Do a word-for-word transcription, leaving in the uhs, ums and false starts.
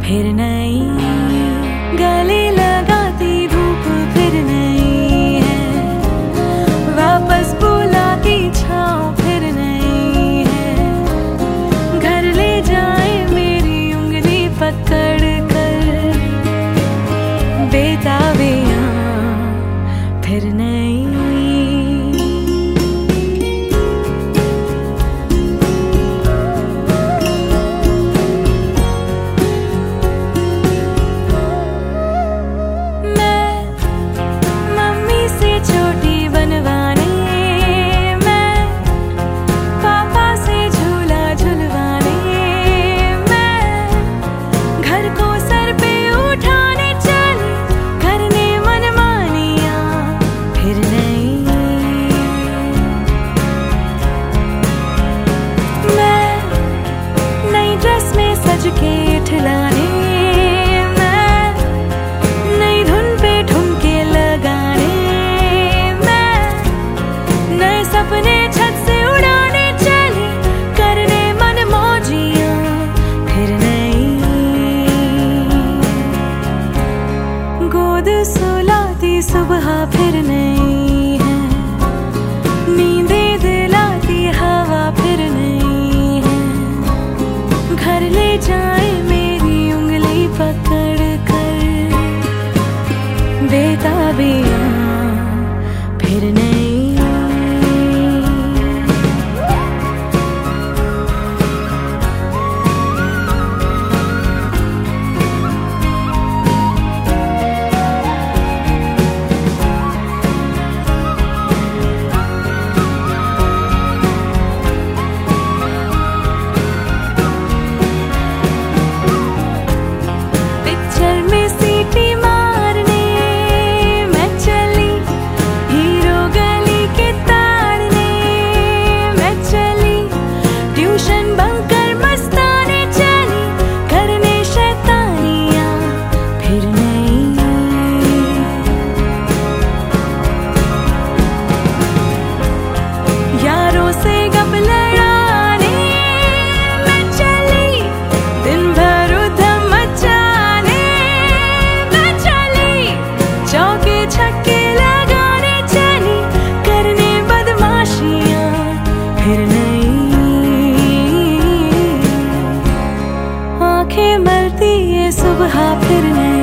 फिर नई गले लगाती धूप फिर नई है, वापस बुलाती छाँव फिर नई है, घर ले जाए मेरी उंगली पकड़ कर बेताबियाँ फिर नई। के ठिलाने मैं, नई धुन पे ठुमके लगाने मैं, नए सपने छत से उड़ाने चली, करने मन मौजियाँ फिर नई, गोद सुलाती सुबह फिर नई है, नींदे दिलाती हवा फिर नई है, घर ले जाए मेरी उंगली पकड़ कर बेताबियाँ फिर नई। आंखें मलती ये सुबह फिर नहीं।